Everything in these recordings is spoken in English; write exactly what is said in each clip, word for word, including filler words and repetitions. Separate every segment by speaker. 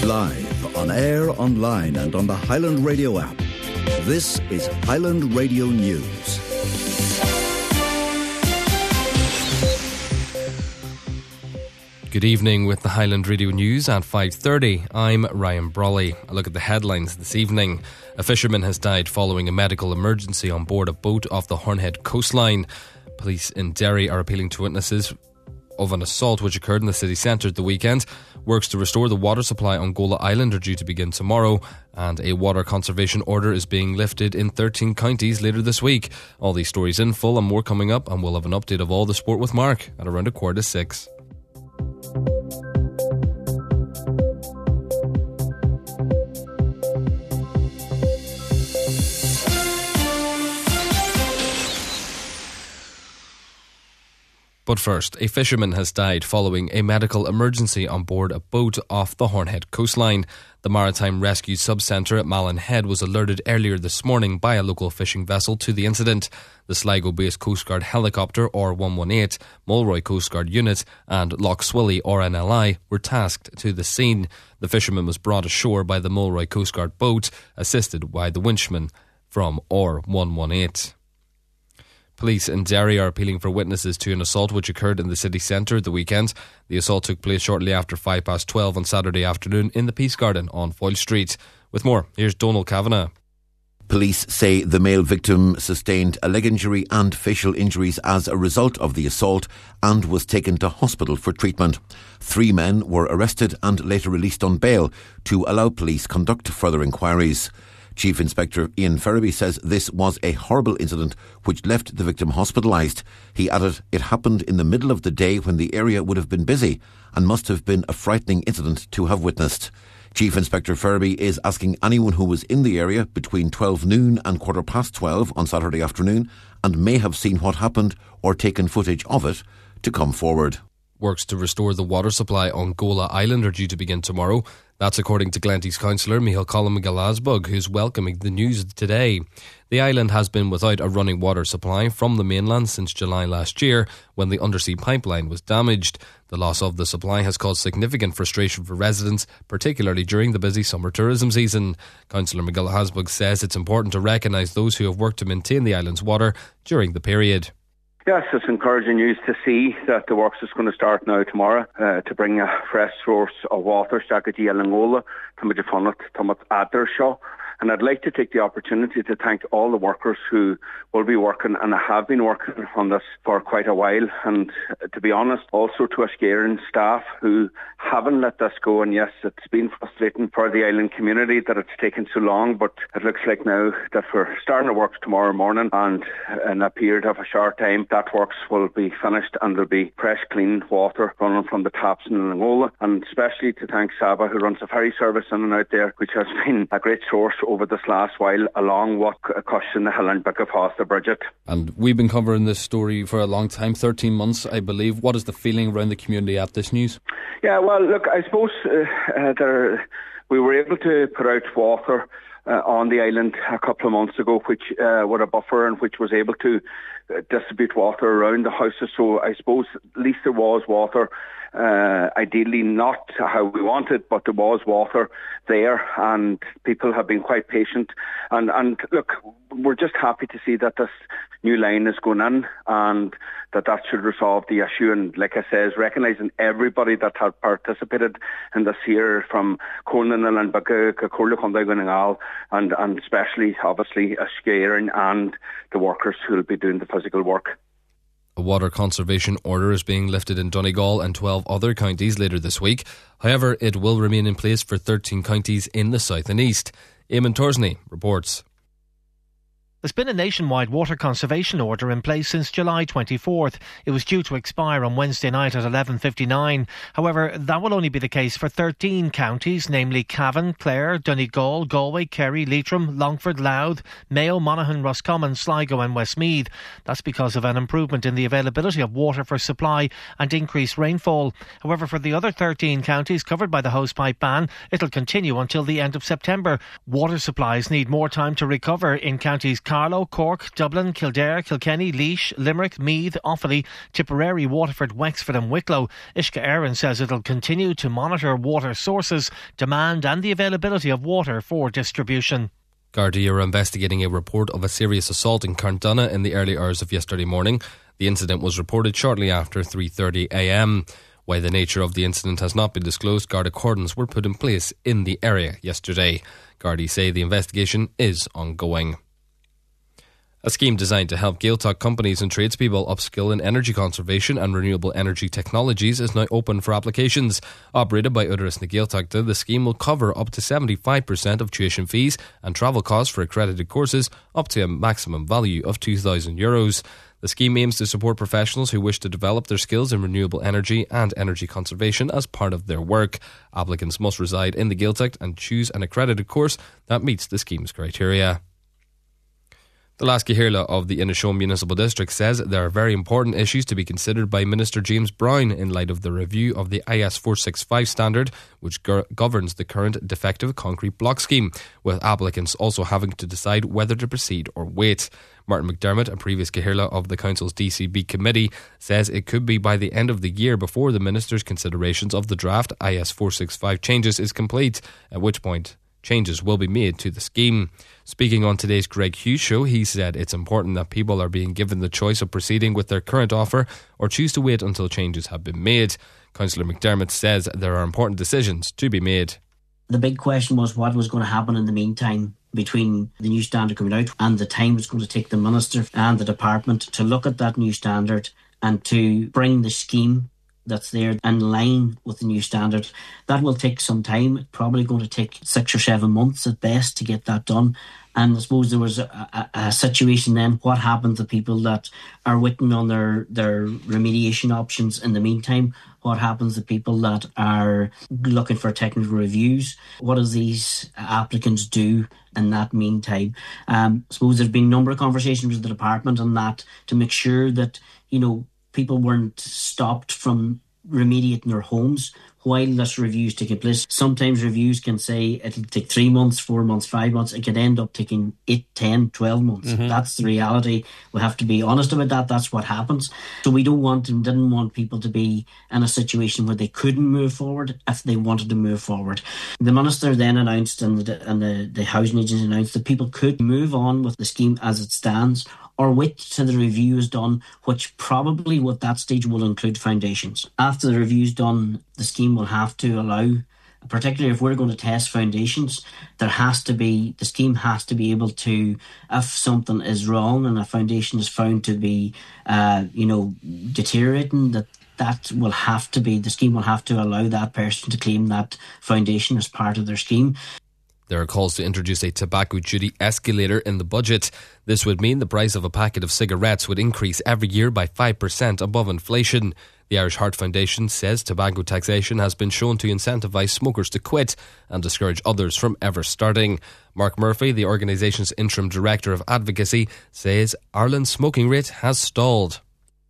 Speaker 1: Live, on air, online and on the Highland Radio app. This is Highland Radio News.
Speaker 2: Good evening with the Highland Radio News at five thirty. I'm Ryan Brawley. A look at the headlines this evening. A fisherman has died following a medical emergency on board a boat off the Hornhead coastline. Police in Derry are appealing to witnesses of an assault which occurred in the city centre at the weekend. Works to restore the water supply on Gola Island are due to begin tomorrow, and a water conservation order is being lifted in thirteen counties later this week. All these stories in full and more coming up, and we'll have an update of all the sport with Mark at around a quarter to six. But first, a fisherman has died following a medical emergency on board a boat off the Hornhead coastline. The Maritime Rescue Sub-Centre at Malin Head was alerted earlier this morning by a local fishing vessel to the incident. The Sligo-based Coast Guard helicopter R one one eight, Mulroy Coast Guard unit and Loch Swilly R N L I were tasked to the scene. The fisherman was brought ashore by the Mulroy Coast Guard boat, assisted by the winchman from R one one eight. Police in Derry are appealing for witnesses to an assault which occurred in the city centre at the weekend. The assault took place shortly after five past twelve on Saturday afternoon in the Peace Garden on Foyle Street. With more, here's Donal Kavanagh.
Speaker 3: Police say the male victim sustained a leg injury and facial injuries as a result of the assault and was taken to hospital for treatment. Three men were arrested and later released on bail to allow police conduct further inquiries. Chief Inspector Ian Ferraby says this was a horrible incident which left the victim hospitalised. He added it happened in the middle of the day when the area would have been busy and must have been a frightening incident to have witnessed. Chief Inspector Ferraby is asking anyone who was in the area between twelve noon and quarter past twelve on Saturday afternoon and may have seen what happened or taken footage of it to come forward.
Speaker 2: Works to restore the water supply on Gola Island are due to begin tomorrow. That's according to Glenties councillor Michael Colin McGillasbug, who's welcoming the news today. The island has been without a running water supply from the mainland since July last year, when the undersea pipeline was damaged. The loss of the supply has caused significant frustration for residents, particularly during the busy summer tourism season. Councillor McGillasbug says it's important to recognise those who have worked to maintain the island's water during the period.
Speaker 4: Yes, it's encouraging news to see that the works is going to start now tomorrow uh, to bring a fresh source of water, Stacadí Elangola, to Majafunnet, to Addershaw. And I'd like to take the opportunity to thank all the workers who will be working and have been working on this for quite a while. And to be honest, also to our Scaring staff who haven't let this go. And yes, it's been frustrating for the island community that it's taken so long, but it looks like now that we're starting the works tomorrow morning, and in a period of a short time, that works will be finished and there'll be fresh, clean water running from the taps in Langola. And especially to thank Saba, who runs the ferry service in and out there, which has been a great source over this last while, along with cushion the Hill and Bick of Foster Bridget.
Speaker 5: And we've been covering this story for a long time, thirteen months, I believe. What is the feeling around the community at this news?
Speaker 4: Yeah, well, look, I suppose uh, uh, there, we were able to put out water uh, on the island a couple of months ago, which uh, with a buffer and which was able to uh, distribute water around the houses. So I suppose at least there was water. Uh, ideally not how we wanted, but there was water there and people have been quite patient. And, and look, we're just happy to see that this new line is going in and that that should resolve the issue. And like I says, recognising everybody that had participated in this here, from Conan and Bagu, Kakurla, and and especially, obviously, Scaring and the workers who will be doing the physical work.
Speaker 2: A water conservation order is being lifted in Donegal and twelve other counties later this week. However, it will remain in place for thirteen counties in the south and east. Eamon Torsney reports.
Speaker 6: There's been a nationwide water conservation order in place since July twenty-fourth. It was due to expire on Wednesday night at eleven fifty-nine. However, that will only be the case for thirteen counties, namely Cavan, Clare, Donegal, Galway, Kerry, Leitrim, Longford, Louth, Mayo, Monaghan, Roscommon, Sligo and Westmeath. That's because of an improvement in the availability of water for supply and increased rainfall. However, for the other thirteen counties covered by the hosepipe ban, it'll continue until the end of September. Water supplies need more time to recover in counties Carlow, Cork, Dublin, Kildare, Kilkenny, Laois, Limerick, Meath, Offaly, Tipperary, Waterford, Wexford and Wicklow. Uisce Éireann says it'll continue to monitor water sources, demand and the availability of water for distribution.
Speaker 2: Gardaí are investigating a report of a serious assault in Carndonagh in the early hours of yesterday morning. The incident was reported shortly after three thirty a m. While the nature of the incident has not been disclosed, Garda cordons were put in place in the area yesterday. Gardaí say the investigation is ongoing. A scheme designed to help Gaeltacht companies and tradespeople upskill in energy conservation and renewable energy technologies is now open for applications. Operated by Údarás na Gaeltachta, the scheme will cover up to seventy-five percent of tuition fees and travel costs for accredited courses up to a maximum value of two thousand euros. The scheme aims to support professionals who wish to develop their skills in renewable energy and energy conservation as part of their work. Applicants must reside in the Gaeltacht and choose an accredited course that meets the scheme's criteria. The Lasca Hirla of the Inishowen Municipal District says there are very important issues to be considered by Minister James Brown in light of the review of the I S four sixty-five standard, which go- governs the current defective concrete block scheme, with applicants also having to decide whether to proceed or wait. Martin McDermott, a previous Cahirla of the Council's D C B committee, says it could be by the end of the year before the Minister's considerations of the draft I S four sixty-five changes is complete, at which point changes will be made to the scheme. Speaking on today's Greg Hughes show, he said it's important that people are being given the choice of proceeding with their current offer or choose to wait until changes have been made. Councillor McDermott says there are important decisions to be made.
Speaker 7: The big question was what was going to happen in the meantime between the new standard coming out and the time it's going to take the Minister and the Department to look at that new standard and to bring the scheme that's there in line with the new standard. That will take some time. It's probably going to take six or seven months at best to get that done. And I suppose there was a, a, a situation then, what happens to people that are waiting on their, their remediation options in the meantime? What happens to people that are looking for technical reviews? What does these applicants do in that meantime? Um, I suppose there's been a number of conversations with the department on that to make sure that, you know, people weren't stopped from remediating their homes while this review is taking place. Sometimes reviews can say it'll take three months, four months, five months. It could end up taking eight, ten, twelve months. Mm-hmm. That's the reality. We have to be honest about that. That's what happens. So we don't want and didn't want people to be in a situation where they couldn't move forward if they wanted to move forward. The Minister then announced and the, and the, the Housing Agency announced that people could move on with the scheme as it stands or wait till the review is done, which probably at that stage will include foundations. After the review is done, the scheme will have to allow, particularly if we're going to test foundations, there has to be, the scheme has to be able to, if something is wrong and a foundation is found to be, uh, you know, deteriorating, that that will have to be, the scheme will have to allow that person to claim that foundation as part of their scheme.
Speaker 2: There are calls to introduce a tobacco duty escalator in the budget. This would mean the price of a packet of cigarettes would increase every year by five percent above inflation. The Irish Heart Foundation says tobacco taxation has been shown to incentivise smokers to quit and discourage others from ever starting. Mark Murphy, the organisation's interim director of advocacy, says Ireland's smoking rate has stalled.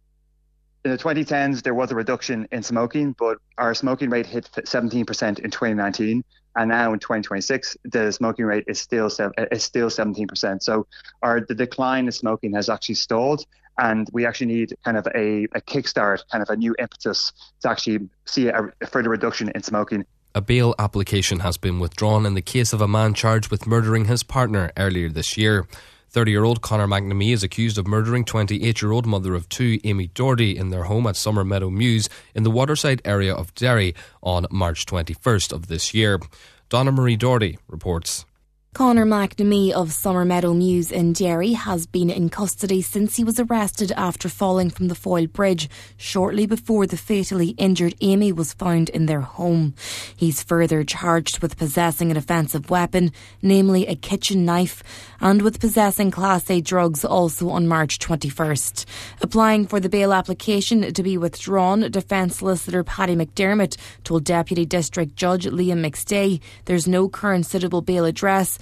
Speaker 8: In the twenty tens, there was a reduction in smoking, but our smoking rate hit seventeen percent in twenty nineteen. And now in twenty twenty-six, the smoking rate is still is still seventeen percent. So our the decline in smoking has actually stalled, and we actually need kind of a, a kickstart, kind of a new impetus to actually see a, a further reduction in smoking.
Speaker 2: A bail application has been withdrawn in the case of a man charged with murdering his partner earlier this year. thirty-year-old Conor McNamee is accused of murdering twenty-eight-year-old mother of two, Amy Doherty, in their home at Summer Meadow Mews in the waterside area of Derry on March twenty-first of this year. Donna Marie Doherty reports.
Speaker 9: Conor McNamee of Summer Meadow Mews in Derry has been in custody since he was arrested after falling from the Foyle Bridge shortly before the fatally injured Amy was found in their home. He's further charged with possessing an offensive weapon, namely a kitchen knife, and with possessing Class A drugs also on March twenty-first. Applying for the bail application to be withdrawn, Defence Solicitor Paddy McDermott told Deputy District Judge Liam McStay there's no current suitable bail address,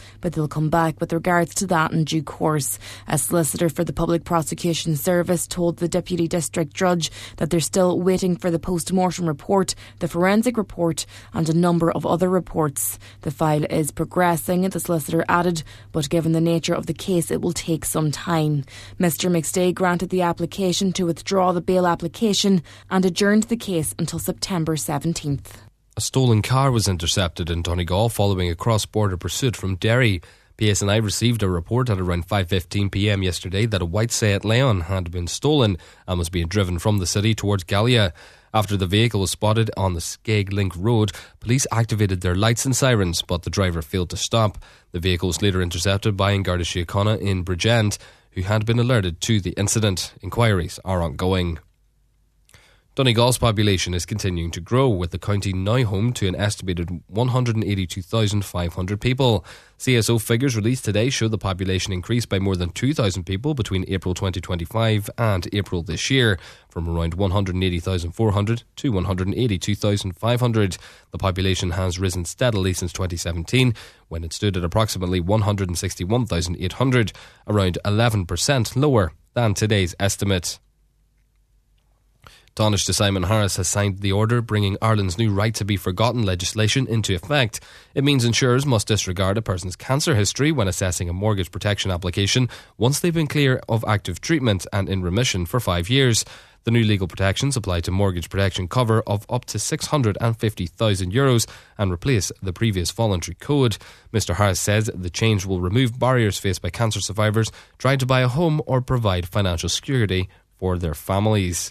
Speaker 9: but they'll come back with regards to that in due course. A solicitor for the Public Prosecution Service told the Deputy District Judge that they're still waiting for the post-mortem report, the forensic report and a number of other reports. The file is progressing, the solicitor added, but given the nature of the case it will take some time. Mr McStay granted the application to withdraw the bail application and adjourned the case until September seventeenth.
Speaker 2: A stolen car was intercepted in Donegal following a cross-border pursuit from Derry. P S N I received a report at around five fifteen p m yesterday that a white Seat Leon had been stolen and was being driven from the city towards Gallia. After the vehicle was spotted on the Skeg Link Road, police activated their lights and sirens, but the driver failed to stop. The vehicle was later intercepted by Garda Síochána in Bridgend, who had been alerted to the incident. Inquiries are ongoing. Donegal's population is continuing to grow, with the county now home to an estimated one hundred eighty-two thousand five hundred people. C S O figures released today show the population increased by more than two thousand people between April twenty twenty-five and April this year, from around one hundred eighty thousand four hundred to one hundred eighty-two thousand five hundred. The population has risen steadily since twenty seventeen, when it stood at approximately one hundred sixty-one thousand eight hundred, around eleven percent lower than today's estimate. Taoiseach Simon Harris has signed the order bringing Ireland's new right to be forgotten legislation into effect. It means insurers must disregard a person's cancer history when assessing a mortgage protection application once they've been clear of active treatment and in remission for five years. The new legal protections apply to mortgage protection cover of up to six hundred fifty thousand euros and replace the previous voluntary code. Mr Harris says the change will remove barriers faced by cancer survivors trying to buy a home or provide financial security for their families.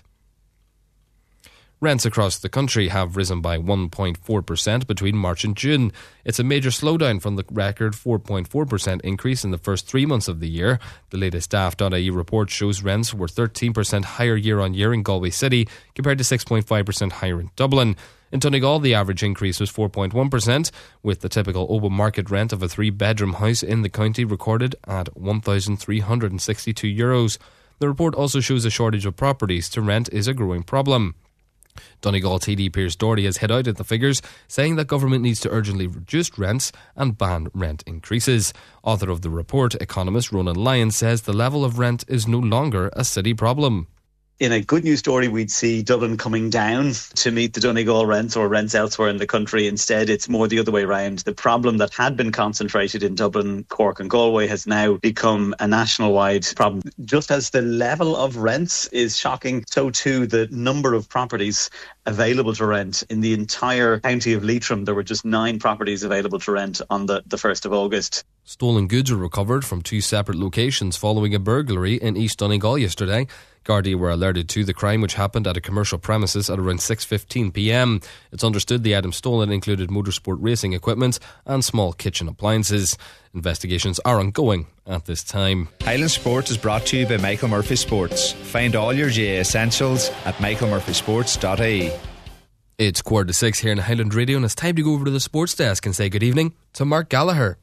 Speaker 2: Rents across the country have risen by one point four percent between March and June. It's a major slowdown from the record four point four percent increase in the first three months of the year. The latest daft dot I E report shows rents were thirteen percent higher year on year in Galway City compared to six point five percent higher in Dublin. In Donegal, the average increase was four point one percent, with the typical open market rent of a three-bedroom house in the county recorded at one thousand three hundred sixty-two euros. The report also shows a shortage of properties to rent is a growing problem. Donegal T D Piers Doherty has hit out at the figures, saying that government needs to urgently reduce rents and ban rent increases. Author of the report, economist Ronan Lyons, says the level of rent is no longer a city problem.
Speaker 10: In a good news story, we'd see Dublin coming down to meet the Donegal rents or rents elsewhere in the country. Instead, it's more the other way around. The problem that had been concentrated in Dublin, Cork and Galway has now become a national-wide problem. Just as the level of rents is shocking, so too the number of properties available to rent. In the entire county of Leitrim, there were just nine properties available to rent on the, the first of August.
Speaker 2: Stolen goods were recovered from two separate locations following a burglary in East Donegal yesterday. Gardaí were alerted to the crime, which happened at a commercial premises at around six fifteen p m. It's understood the items stolen included motorsport racing equipment and small kitchen appliances. Investigations are ongoing at this time.
Speaker 11: Highland Sport is brought to you by Michael Murphy Sports. Find all your G A essentials at michael murphy sports dot I E.
Speaker 2: It's quarter to six here in Highland Radio, and it's time to go over to the sports desk and say good evening to Mark Gallagher.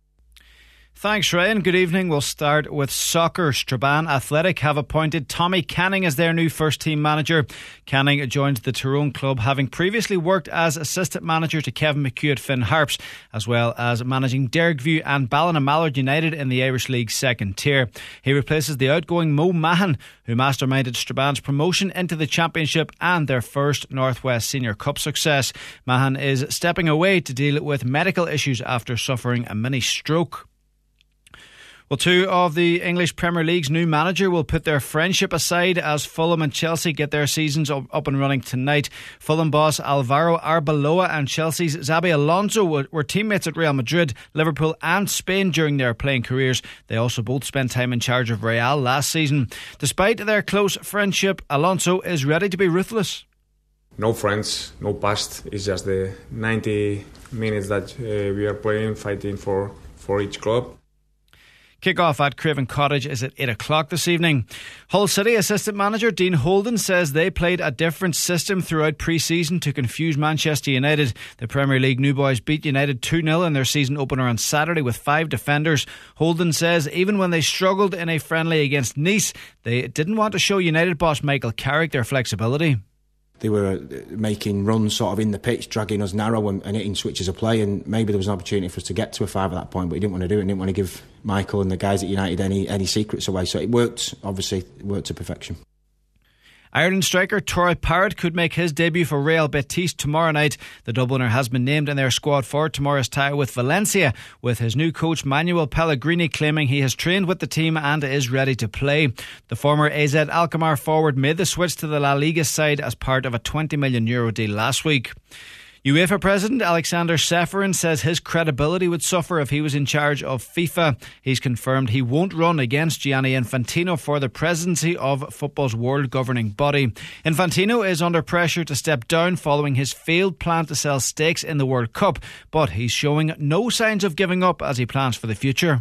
Speaker 12: Thanks, Ryan. Good evening. We'll start with soccer. Strabane Athletic have appointed Tommy Canning as their new first-team manager. Canning joined the Tyrone club, having previously worked as assistant manager to Kevin McHugh at Finn Harps, as well as managing Dergview and Ballina-Mallard United in the Irish League second tier. He replaces the outgoing Mo Mahan, who masterminded Strabane's promotion into the Championship and their first Northwest Senior Cup success. Mahan is stepping away to deal with medical issues after suffering a mini stroke. Well, two of the English Premier League's new manager will put their friendship aside as Fulham and Chelsea get their seasons up and running tonight. Fulham boss Alvaro Arbeloa and Chelsea's Xabi Alonso were teammates at Real Madrid, Liverpool and Spain during their playing careers. They also both spent time in charge of Real last season. Despite their close friendship, Alonso is ready to be ruthless.
Speaker 13: No friends, no past. It's just the ninety minutes that uh, we are playing, fighting for, for each club.
Speaker 12: Kick-off at Craven Cottage is at eight o'clock this evening. Hull City assistant manager Dean Holden says they played a different system throughout pre-season to confuse Manchester United. The Premier League new boys beat United two nil in their season opener on Saturday with five defenders. Holden says even when they struggled in a friendly against Nice, they didn't want to show United boss Michael Carrick their flexibility.
Speaker 14: they were making runs sort of in the pitch, dragging us narrow and, and hitting switches of play, and maybe there was an opportunity for us to get to a five at that point, but he didn't want to do it and didn't want to give Michael and the guys at United any, any secrets away. So it worked, obviously, it worked to perfection.
Speaker 12: Ireland striker Troy Parrott could make his debut for Real Betis tomorrow night. The Dubliner has been named in their squad for tomorrow's tie with Valencia, with his new coach Manuel Pellegrini claiming he has trained with the team and is ready to play. The former A Z Alkmaar forward made the switch to the La Liga side as part of a twenty million euro deal last week. UEFA President Alexander Ceferin says his credibility would suffer if he was in charge of FIFA. He's confirmed he won't run against Gianni Infantino for the presidency of football's world governing body. Infantino is under pressure to step down following his failed plan to sell stakes in the World Cup, but he's showing no signs of giving up as he plans for the future.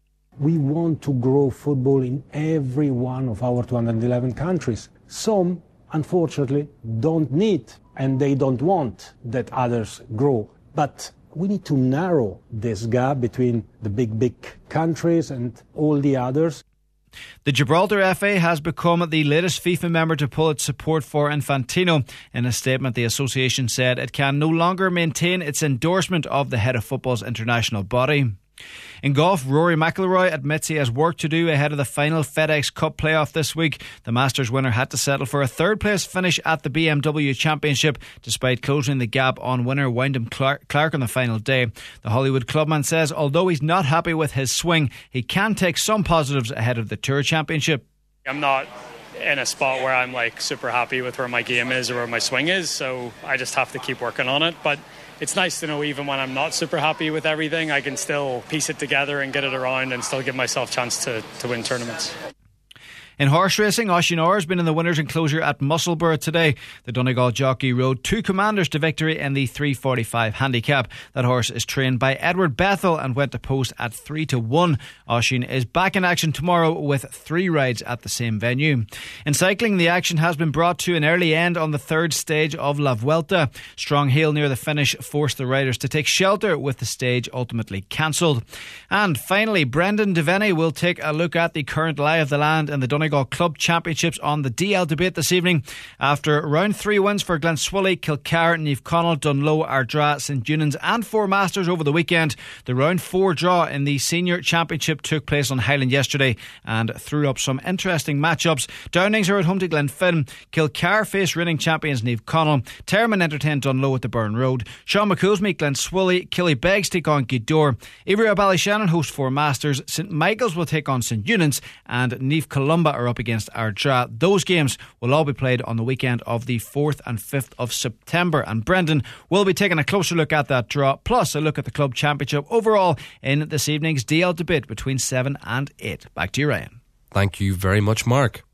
Speaker 15: We want to grow football in every one of our two hundred eleven countries. Some, unfortunately, don't need and they don't want that others grow. But we need to narrow this gap between the big, big countries and all the others.
Speaker 12: The Gibraltar F A has become the latest FIFA member to pull its support for Infantino. In a statement, the association said it can no longer maintain its endorsement of the head of football's international body. In golf, Rory McIlroy admits he has work to do ahead of the final FedEx Cup playoff this week. The Masters winner had to settle for a third place finish at the B M W Championship despite closing the gap on winner Wyndham Clark, Clark on the final day. The Hollywood clubman says although he's not happy with his swing, he can take some positives ahead of the Tour Championship.
Speaker 16: I'm not in a spot where I'm like super happy with where my game is or where my swing is, so I just have to keep working on it. But it's nice to know even when I'm not super happy with everything, I can still piece it together and get it around and still give myself a chance to, to win tournaments.
Speaker 12: In horse racing, Oisin Orr has been in the winners' enclosure at Musselburgh today. The Donegal jockey rode two commanders to victory in the three forty-five handicap. That horse is trained by Edward Bethel and went to post at three to one. Oisin is back in action tomorrow with three rides at the same venue. In cycling, the action has been brought to an early end on the third stage of La Vuelta. Strong hail near the finish forced the riders to take shelter, with the stage ultimately cancelled. And finally, Brendan Devaney will take a look at the current lie of the land in the Donegal Club Championships on the D L debate this evening. After round three wins for Glenswilly, Kilcar, Niamh Conaill, Dunloe, Ardra, St Eunans and Four Masters over the weekend, the round four draw in the Senior Championship took place on Highland yesterday and threw up some interesting matchups. Downings are at home to Glenfin. Kilcar face reigning champions Niamh Conaill. Termon entertain Dunloe at the Burn Road. Sean McCool's meet Glenswilly. Killybegs take on Gweedore. Ivrea Ballyshannon host Four Masters. St Michael's will take on St Eunans, and Niamh Columba are up against Ardra. Those games will all be played on the weekend of the fourth and fifth of September, and Brendan will be taking a closer look at that draw, plus a look at the club championship overall in this evening's D L debate between seven and eight. Back to you, Ryan.
Speaker 2: Thank you very much, Mark.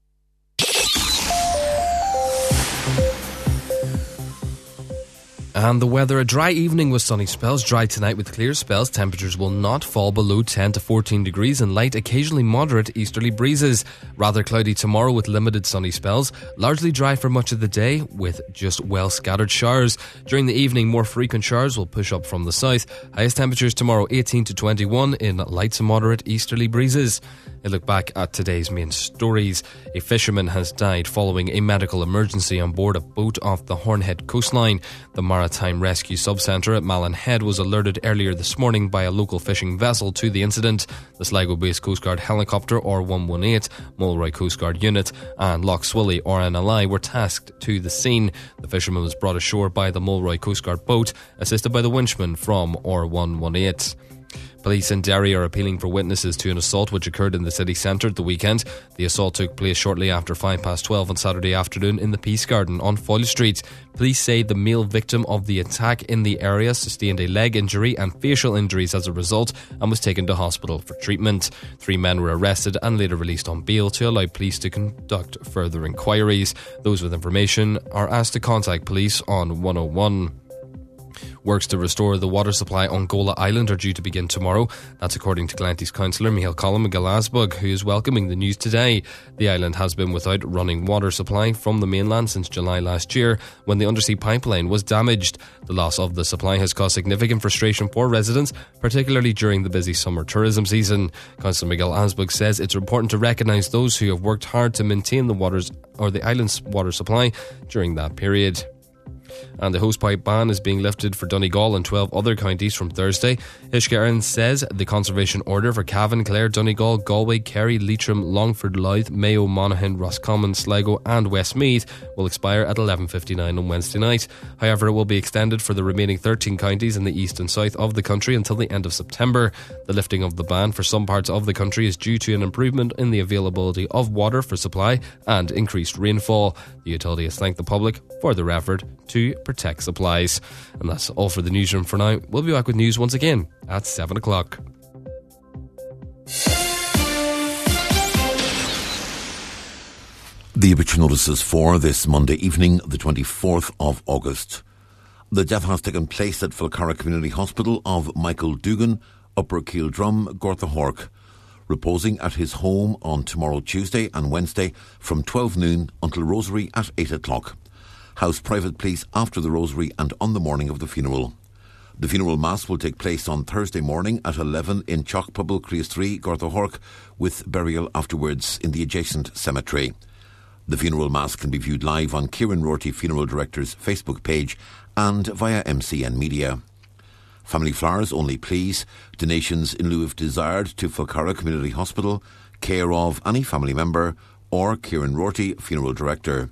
Speaker 2: And the weather, a dry evening with sunny spells, dry tonight with clear spells. Temperatures will not fall below ten to fourteen degrees and light, occasionally moderate easterly breezes. Rather cloudy tomorrow with limited sunny spells. Largely dry for much of the day with just well scattered showers. During the evening, more frequent showers will push up from the south. Highest temperatures tomorrow eighteen to twenty-one in light to moderate easterly breezes. A look back at today's main stories. A fisherman has died following a medical emergency on board a boat off the Hornhead coastline. The Maritime Rescue Subcentre at Malin Head was alerted earlier this morning by a local fishing vessel to the incident. The Sligo-based Coast Guard helicopter R one one eight, Mulroy Coast Guard unit and Lough Swilly R N L I were tasked to the scene. The fisherman was brought ashore by the Mulroy Coast Guard boat, assisted by the winchman from R one one eight. Police in Derry are appealing for witnesses to an assault which occurred in the city centre at the weekend. The assault took place shortly after five past twelve on Saturday afternoon in the Peace Garden on Foyle Street. Police say the male victim of the attack in the area sustained a leg injury and facial injuries as a result and was taken to hospital for treatment. Three men were arrested and later released on bail to allow police to conduct further inquiries. Those with information are asked to contact police on one oh one. Works to restore the water supply on Gola Island are due to begin tomorrow. That's according to Glanty's councillor Michael Collum Galasbug, who is welcoming the news today. The island has been without running water supply from the mainland since July last year, when the undersea pipeline was damaged. The loss of the supply has caused significant frustration for residents, particularly during the busy summer tourism season. Councillor Miguel Asbug says it's important to recognise those who have worked hard to maintain the waters or the island's water supply during that period. And the hosepipe ban is being lifted for Donegal and twelve other counties from Thursday. Uisce Éireann says the conservation order for Cavan, Clare, Donegal, Galway, Kerry, Leitrim, Longford, Louth, Mayo, Monaghan, Roscommon, Sligo and Westmeath will expire at eleven fifty-nine on Wednesday night. However, it will be extended for the remaining thirteen counties in the east and south of the country until the end of September. The lifting of the ban for some parts of the country is due to an improvement in the availability of water for supply and increased rainfall. The utility has thanked the public for their effort to protect supplies. And that's all for the newsroom for now. We'll be back with news once again at seven o'clock.
Speaker 3: The obituary notices for this Monday evening, the twenty-fourth of August. The death has taken place at Falcarra Community Hospital of Michael Dugan, Upper Keeldrum, Gorthahork, reposing at his home on tomorrow, Tuesday and Wednesday from twelve noon until Rosary at eight o'clock. House private police after the Rosary and on the morning of the funeral. The funeral mass will take place on Thursday morning at eleven in Chalkpubble, Creasthree, Gorthahork, with burial afterwards in the adjacent cemetery. The funeral mass can be viewed live on Kieran Rorty Funeral Director's Facebook page and via M C N Media. Family flowers only please. Donations in lieu if desired to Falcarra Community Hospital, care of any family member or Kieran Rorty Funeral Director.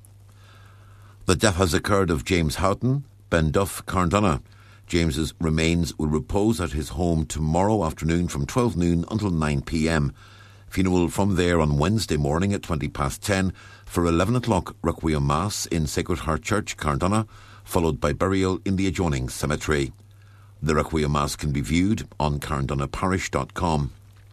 Speaker 3: The death has occurred of James Houghton, Ben Duff, Carndonagh. James's remains will repose at his home tomorrow afternoon from twelve noon until nine p.m. Funeral from there on Wednesday morning at twenty past ten for eleven o'clock Requiem Mass in Sacred Heart Church, Carndonagh, followed by burial in the adjoining cemetery. The Requiem Mass can be viewed on carndonagh parish dot com.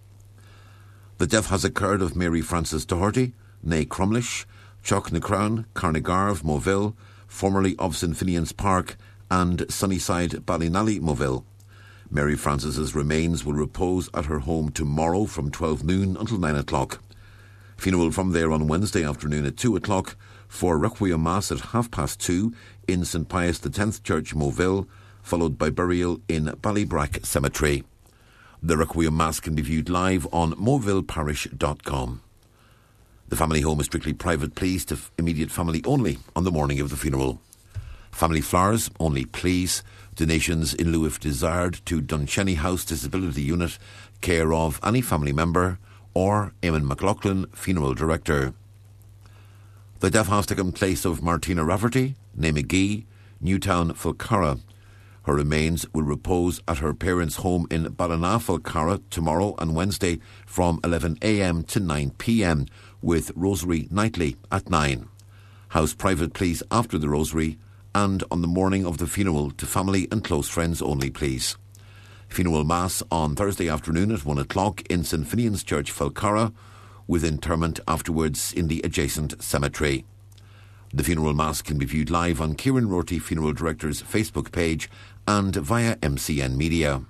Speaker 3: The death has occurred of Mary Frances Doherty, née Crumlish, Chuck na Crown, Carnegarve, Moville, formerly of St Finian's Park, and Sunnyside, Ballynally, Moville. Mary Frances's remains will repose at her home tomorrow from twelve noon until nine o'clock. Funeral from there on Wednesday afternoon at two o'clock for Requiem Mass at half past two in St Pius the tenth Church, Moville, followed by burial in Ballybrack Cemetery. The Requiem Mass can be viewed live on moville parish dot com. The family home is strictly private please to immediate family only on the morning of the funeral. Family flowers only please. Donations in lieu if desired to Dunchenny House Disability Unit, care of any family member or Eamon McLaughlin, Funeral Director. The death has taken place of Martina Rafferty, née McGee, Newtown, Falcarra. Her remains will repose at her parents' home in Ballina, Falcarra tomorrow and Wednesday from eleven a.m. to nine p.m. with Rosary nightly at nine. House private please after the Rosary and on the morning of the funeral to family and close friends only please. Funeral Mass on Thursday afternoon at one o'clock in St Finian's Church, Falcarra, with interment afterwards in the adjacent cemetery. The funeral mass can be viewed live on Kieran Rorty Funeral Director's Facebook page and via M C N Media.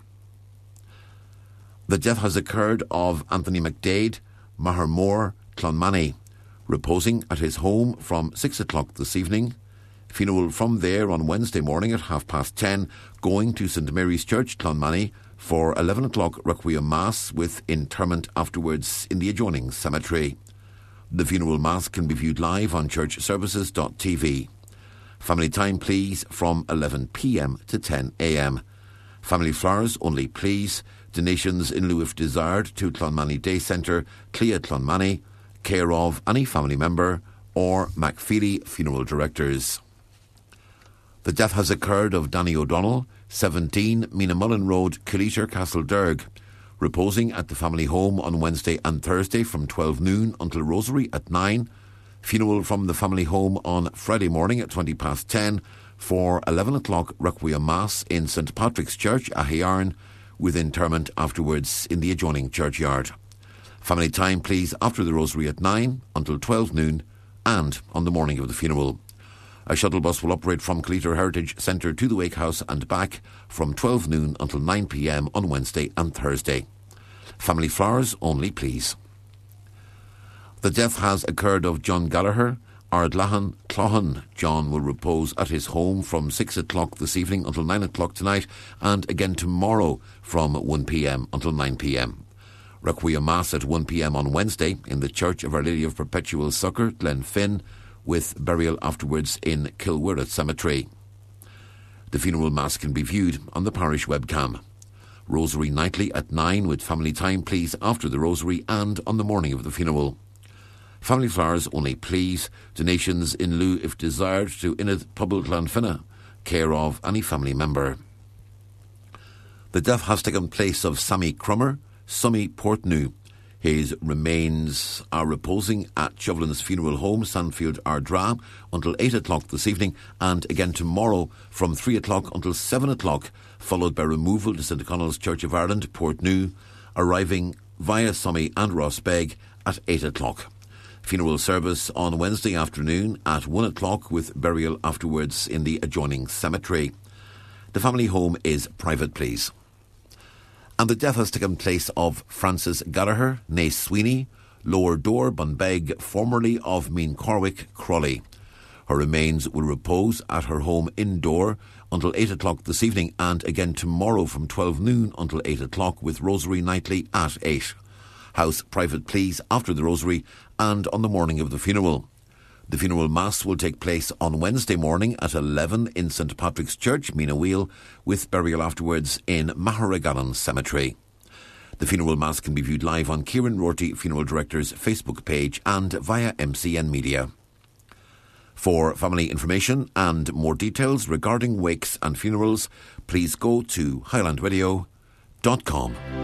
Speaker 3: The death has occurred of Anthony McDade, Maher Moore, Clonmany, reposing at his home from six o'clock this evening. Funeral from there on Wednesday morning at half past ten, going to St Mary's Church, Clonmany, for eleven o'clock Requiem Mass with interment afterwards in the adjoining cemetery. The funeral mass can be viewed live on church services dot t v. Family time please from eleven p.m. to ten a.m. Family flowers only please. Donations in lieu if desired to Clonmany Day Centre, Clea Clonmany, care of any family member or MacFeely Funeral Directors. The death has occurred of Danny O'Donnell, seventeen Meenamullen Road, Killeater, Castlederg, reposing at the family home on Wednesday and Thursday from twelve noon until Rosary at nine. Funeral from the family home on Friday morning at twenty past ten for eleven o'clock Requiem Mass in St Patrick's Church, Ahayaran, with interment afterwards in the adjoining churchyard. Family time please after the Rosary at nine until twelve noon and on the morning of the funeral. A shuttle bus will operate from Cleator Heritage Centre to the Wake House and back from twelve noon until nine p m on Wednesday and Thursday. Family flowers only, please. The death has occurred of John Gallagher. Ardlahan Clohan. John will repose at his home from six o'clock this evening until nine o'clock tonight, and again tomorrow from one p m until nine p m. Requiem Mass at one p m on Wednesday in the Church of Our Lady of Perpetual Succour, Glenfin, with burial afterwards in Kilwirret Cemetery. The funeral Mass can be viewed on the parish webcam. Rosary nightly at nine with family time, please, after the Rosary and on the morning of the funeral. Family flowers only, please. Donations in lieu if desired to Inith Pobl Glanfinna, care of any family member. The death has taken place of Sammy Crummer, Summy Portnew. His remains are reposing at Chauvelin's funeral home, Sandfield Ardra, until eight o'clock this evening, and again tomorrow from three o'clock until seven o'clock, followed by removal to Saint O'Connell's Church of Ireland, Portnew, arriving via Summy and Rossbeg at eight o'clock. Funeral service on Wednesday afternoon at one o'clock with burial afterwards in the adjoining cemetery. The family home is private, please. And the death has taken place of Frances Gallagher, née Sweeney, Lower Door, Bunbeg, formerly of Mean Corwick, Crawley. Her remains will repose at her home indoor until eight o'clock this evening, and again tomorrow from twelve noon until eight o'clock with Rosary nightly at eight. House private, please, after the Rosary and on the morning of the funeral. The funeral Mass will take place on Wednesday morning at eleven in Saint Patrick's Church, Mina Wheel, with burial afterwards in Maharegallen Cemetery. The funeral Mass can be viewed live on Kieran Rorty, Funeral Director's Facebook page and via M C N Media. For family information and more details regarding wakes and funerals, please go to highland radio dot com.